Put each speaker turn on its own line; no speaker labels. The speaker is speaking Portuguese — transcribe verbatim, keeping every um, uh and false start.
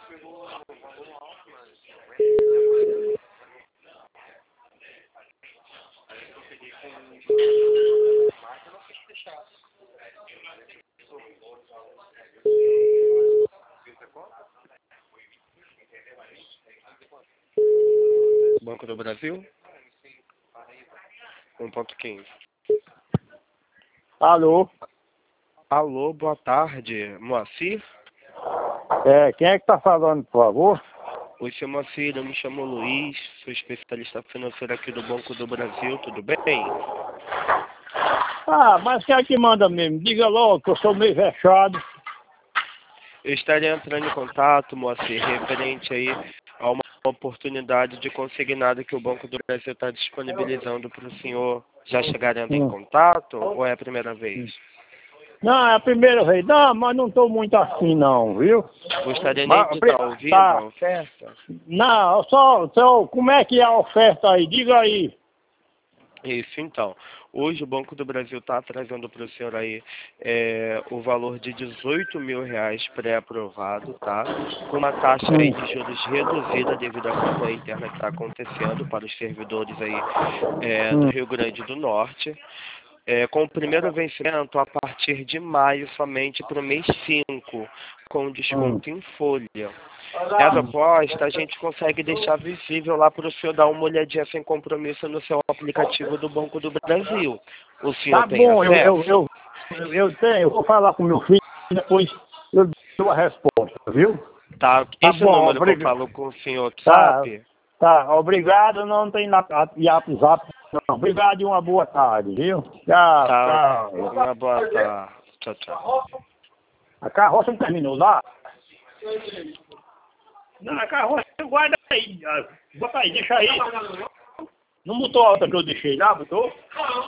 Banco do Brasil? um ponto quinze.
Alô?
Alô, boa tarde, Moacir?
É, quem é que tá falando, por favor?
Oi, seu Moacir, eu me chamo Luiz, sou especialista financeiro aqui do Banco do Brasil, tudo bem?
Ah, mas quem é que manda mesmo? Diga logo que eu sou meio vexado.
Eu estaria entrando em contato, Moacir, referente aí a uma oportunidade de consignado que o Banco do Brasil está disponibilizando para o senhor. Já chegaremos em
Hum.
contato ou é a primeira vez?
Não, é a primeira vez. Não, mas não tô muito assim não, viu?
Gostaria nem
Mas,
de estar ouvindo
tá.
a oferta?
Não, só, só, como é que é a oferta aí? Diga aí.
Isso, então. Hoje o Banco do Brasil está trazendo para o senhor aí é, o valor de dezoito mil reais pré-aprovado, tá? Com uma taxa aí de juros reduzida devido à campanha interna que está acontecendo para os servidores aí é, do
Hum.
Rio Grande do Norte. É, com o primeiro vencimento a partir de maio somente para o mês cinco, com
Hum.
desconto em folha. Essa proposta a gente consegue deixar visível lá para o senhor dar uma olhadinha sem compromisso no seu aplicativo do Banco do Brasil. O senhor
Tá
tem
bom, eu, eu,
acesso?
eu, eu, eu tenho, eu vou falar com meu filho e depois eu dou a resposta, viu?
Tá,
Tá
esse
bom,
número que eu
obrigado.
falo com o senhor,
Tá,
sabe?
tá, obrigado, não tem na- WhatsApp, não. Obrigado e uma boa tarde, viu? Tchau,
Tá,
tchau.
uma boa tarde. Tchau, tchau.
A carroça não terminou lá? Não, a carroça guarda aí, ah, bota aí, deixa aí. Não botou a outra que eu deixei lá, botou?